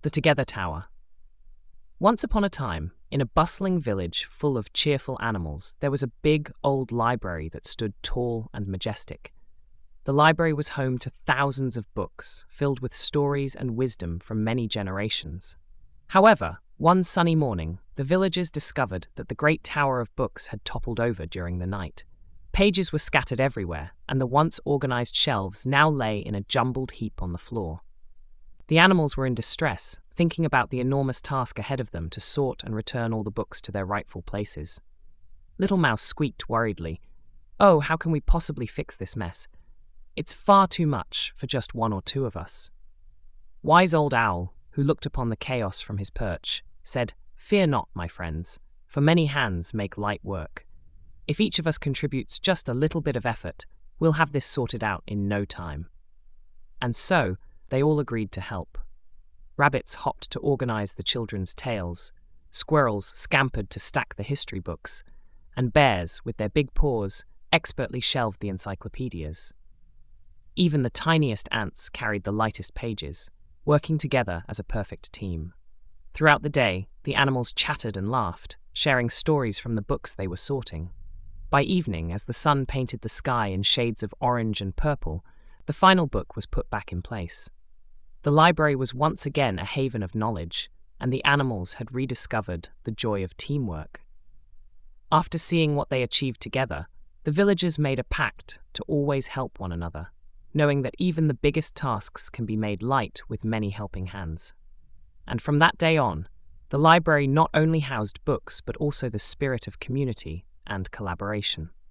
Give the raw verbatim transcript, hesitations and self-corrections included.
The Together Tower. Once upon a time, in a bustling village full of cheerful animals, there was a big old library that stood tall and majestic. The library was home to thousands of books, filled with stories and wisdom from many generations. However, one sunny morning, the villagers discovered that the great tower of books had toppled over during the night. Pages were scattered everywhere, and the once organized shelves now lay in a jumbled heap on the floor. The animals were in distress, thinking about the enormous task ahead of them to sort and return all the books to their rightful places. Little Mouse squeaked worriedly, "Oh, how can we possibly fix this mess? It's far too much for just one or two of us." Wise Old Owl, who looked upon the chaos from his perch, said, "Fear not, my friends, for many hands make light work. If each of us contributes just a little bit of effort, we'll have this sorted out in no time." And so, they all agreed to help. Rabbits hopped to organize the children's tales, squirrels scampered to stack the history books, and bears, with their big paws, expertly shelved the encyclopedias. Even the tiniest ants carried the lightest pages, working together as a perfect team. Throughout the day, the animals chattered and laughed, sharing stories from the books they were sorting. By evening, as the sun painted the sky in shades of orange and purple, the final book was put back in place. The library was once again a haven of knowledge, and the animals had rediscovered the joy of teamwork. After seeing what they achieved together, the villagers made a pact to always help one another, knowing that even the biggest tasks can be made light with many helping hands. And from that day on, the library not only housed books but also the spirit of community and collaboration.